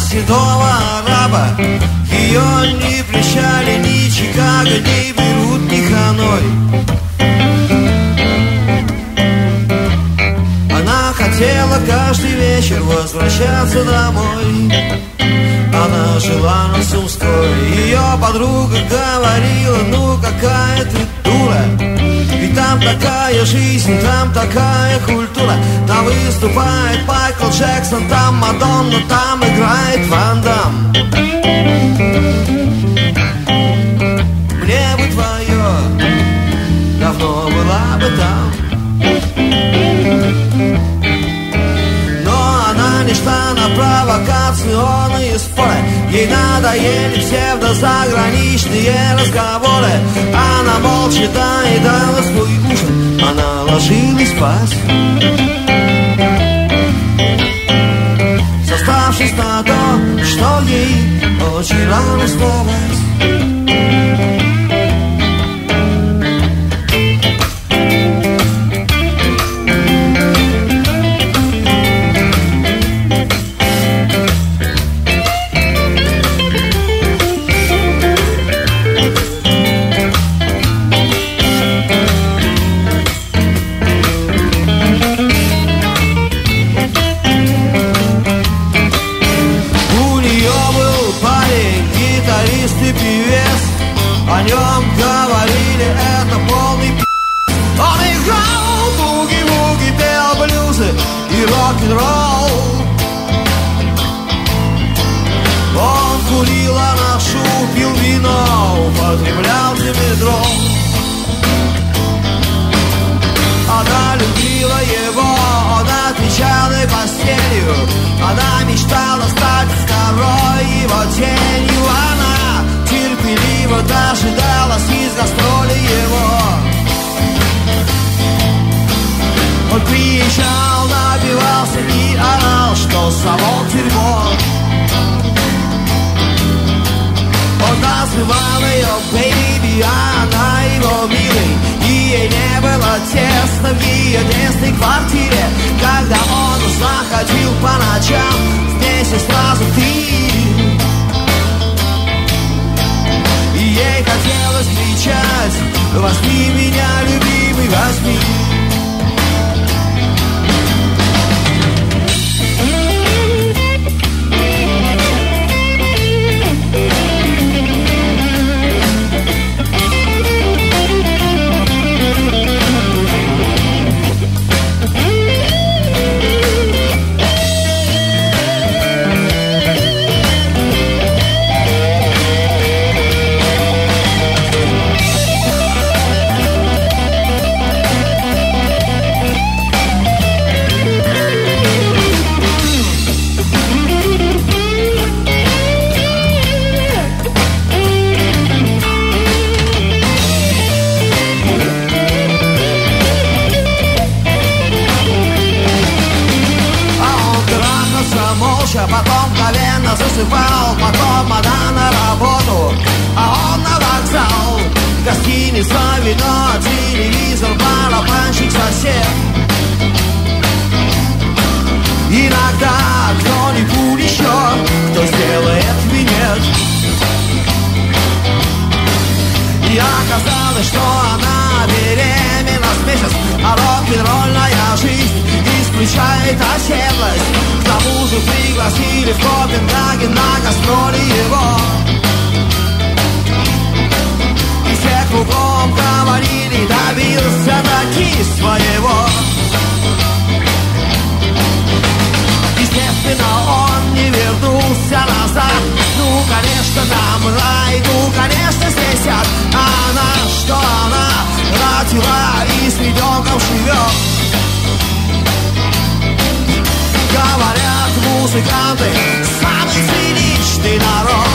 седого араба. Ее не прельщали ни Чикаго, ни Бейрут, ни Ханой. Она хотела каждый вечер возвращаться домой. Она жила на Сумской. Ее подруга говорила: ну какая ты дура, ведь там такая жизнь, там такая культура. Там выступает Майкл Джексон, там Мадонна, там играет Ван Дам. Мне бы твое, давно была бы там. Но она не шла на провокационные споры. Ей надоели псевдозаграничные разговоры. Она молча доедала свой ужин. Она ложилась спать, сославшись на то, что ей очень рано вставать. О нем говорили, это полный пи***. Он играл буги-вуги, пел блюзы и рок-н-ролл. Он курил анашу, пил вино, употреблял димедрол. Она любила его, он отвечал ей постелью. Она мечтала стать второй его тенью. Она терпеливо дожидалась из гастроли его. Он приезжал, напивался и орал, что салон дерьмо. Он называл ее бэйби, а она его милый. И ей не было тесно в ее тесной квартире. Когда он заходил по ночам, вместе сразу три. И ей хотелось кричать: возьми меня, любимый, возьми. Потом мгновенно засыпал, потом она на работу, а он на вокзал. Гостиница, вино, телевизор, барабанщик, сосед. Иногда кто-нибудь еще, кто сделает минет. И оказалось, что она беременна с месяц, а рок-н-ролльная жизнь исключает оседлость. К тому же пригласили в Копенгаген на гастроли его. И все кругом говорили: добился таки своего. Естественно, он не вернулся назад. Ну, конечно, там рай, ну, конечно, здесь ад. А она, что она родила и с ребенком живет. Говорят, музыканты самый циничный народ.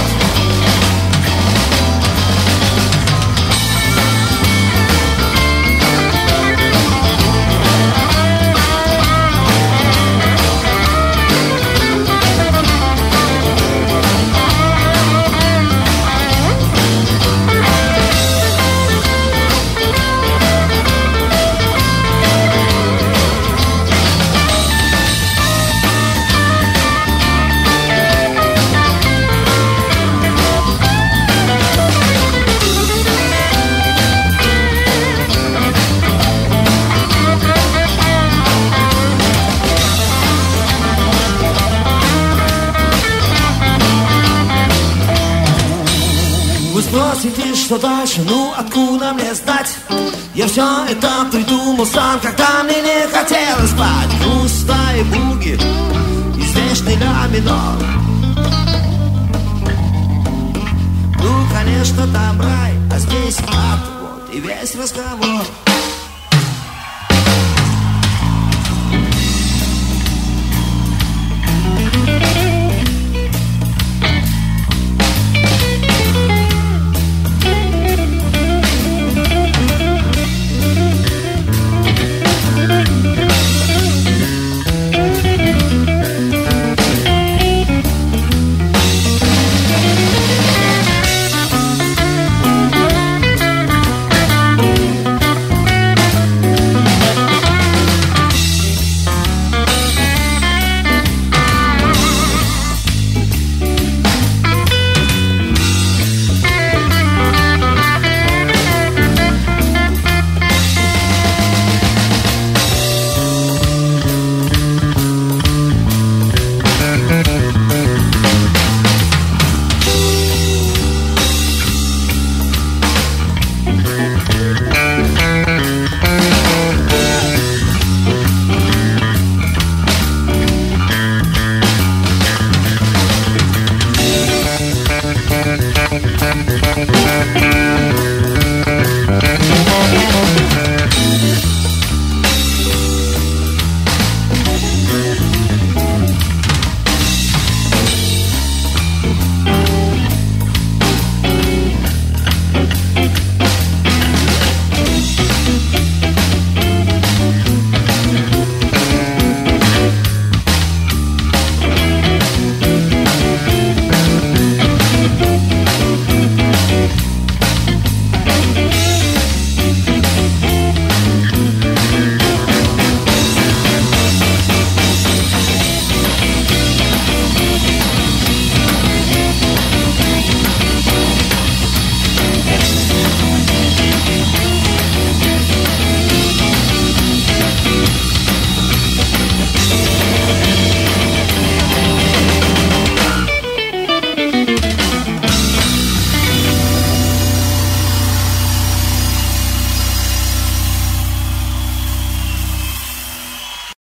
что сидишь, что дальше, ну откуда мне знать? Я все это придумал сам, когда мне не хотелось спать. Груста и буги, извечный ля минор. Ну, конечно, там рай, а здесь ад, вот и весь разговор.